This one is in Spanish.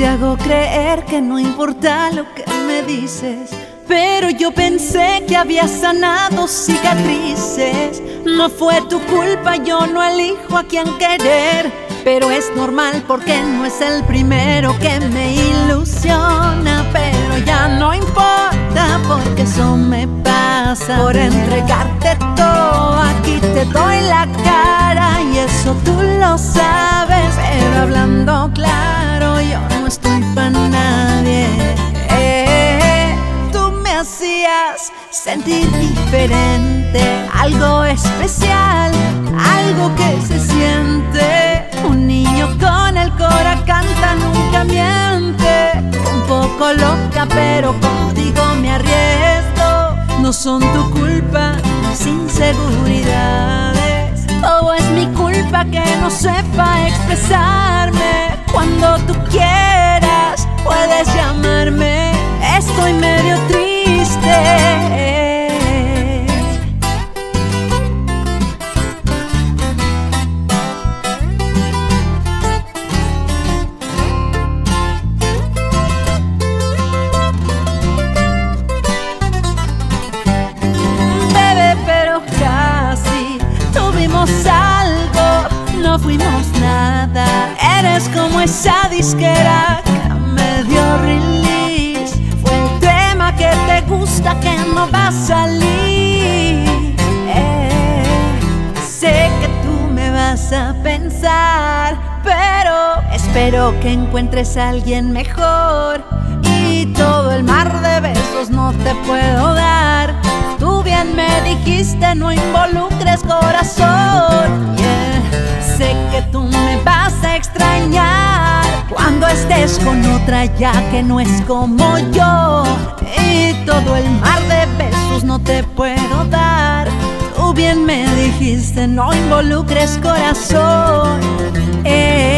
te hago creer que no importa lo que me dices, pero yo pensé que había sanado cicatrices. No fue tu culpa, yo no elijo a quién querer, pero es normal porque no es el primero que me ilusiona. Pero ya no importa porque eso me pasa por entregarte todo. Aquí te doy la cara y eso tú lo sabes, pero hablando claro, yo no estoy pa' nadie. Tú me hacías sentir diferente, algo especial, algo que se siente. Un niño con el cora canta, nunca miente. Un poco loca, pero contigo me arriesgo. No son tu culpa mis inseguridades, o es mi culpa que no sepa expresarme. Cuando tú quieras puedes llamarme, estoy medio triste. Algo, no fuimos nada. Eres como esa disquera que me dio release. Fue el tema que te gusta que no va a salir. Sé que tú me vas a pensar, pero espero que encuentres a alguien mejor. Y todo el mar de besos no te puedo dar. Tú bien me dijiste, no involucres corazón. Sé que tú me vas a extrañar cuando estés con otra ya que no es como yo. Y todo el mar de besos no te puedo dar. Tú bien me dijiste, no involucres corazón.